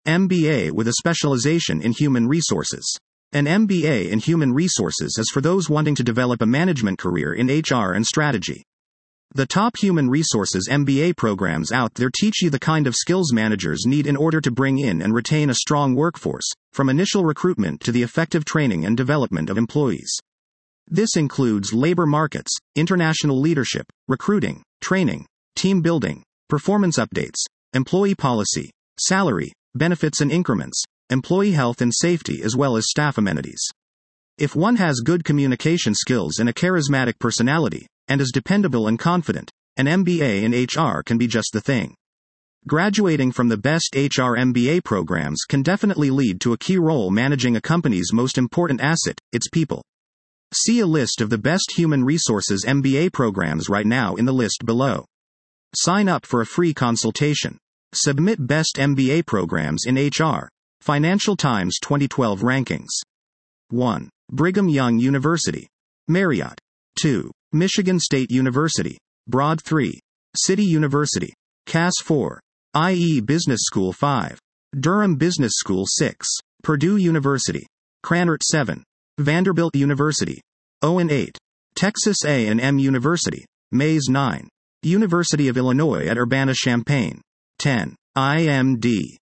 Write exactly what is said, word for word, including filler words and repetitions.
M B A with a specialization in human resources. An M B A in human resources is for those wanting to develop a management career in H R and strategy. The top human resources M B A programs out there teach you the kind of skills managers need in order to bring in and retain a strong workforce, from initial recruitment to the effective training and development of employees. This includes labor markets, international leadership, recruiting, training, team building, performance updates, employee policy, salary, benefits and increments, employee health and safety, as well as staff amenities. If one has good communication skills and a charismatic personality, and is dependable and confident, an M B A in H R can be just the thing. Graduating from the best H R M B A programs can definitely lead to a key role managing a company's most important asset, its people. See a list of the best human resources M B A programs right now in the list below. Sign up for a free consultation. Submit Best M B A Programs in H R. Financial Times twenty twelve Rankings. one. Brigham Young University. Marriott. two. Michigan State University. Broad three. City University. Cass four. I E Business School five. Durham Business School six. Purdue University. Krannert seven. Vanderbilt University. Owen eight. Texas A and M University. Mays nine. University of Illinois at Urbana-Champaign. ten. I M D.